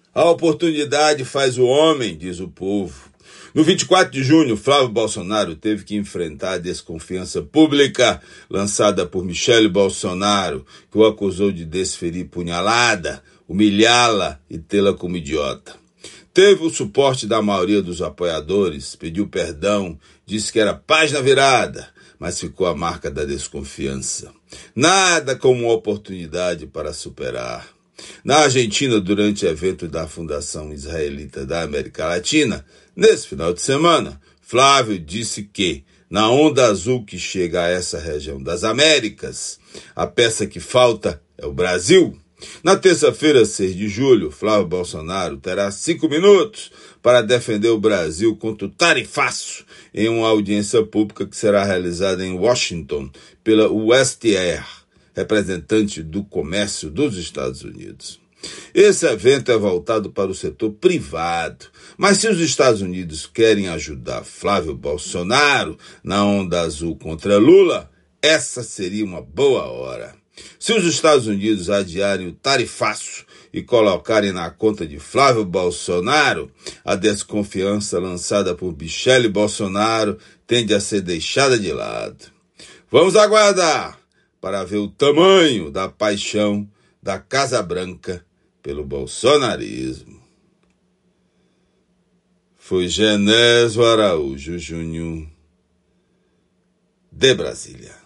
A oportunidade faz o homem, diz o povo. No 24 de junho, Flávio Bolsonaro teve que enfrentar a desconfiança pública lançada por Michele Bolsonaro, que o acusou de desferir punhalada, humilhá-la e tê-la como idiota. Teve o suporte da maioria dos apoiadores, pediu perdão, disse que era página virada, mas ficou a marca da desconfiança. Nada como uma oportunidade para superar. Na Argentina, durante o evento da Fundação Israelita da América Latina, nesse final de semana, Flávio disse que, na onda azul que chega a essa região das Américas, a peça que falta é o Brasil. Na terça-feira, 6 de julho, Flávio Bolsonaro terá 5 minutos para defender o Brasil contra o tarifaço em uma audiência pública que será realizada em Washington pela USTR, representante do comércio dos Estados Unidos. Esse evento é voltado para o setor privado, mas se os Estados Unidos querem ajudar Flávio Bolsonaro na onda azul contra Lula, essa seria uma boa hora. Se os Estados Unidos adiarem o tarifaço e colocarem na conta de Flávio Bolsonaro, a desconfiança lançada por Michele Bolsonaro tende a ser deixada de lado. Vamos aguardar para ver o tamanho da paixão da Casa Branca pelo bolsonarismo. Foi Genésio Araújo Júnior, de Brasília.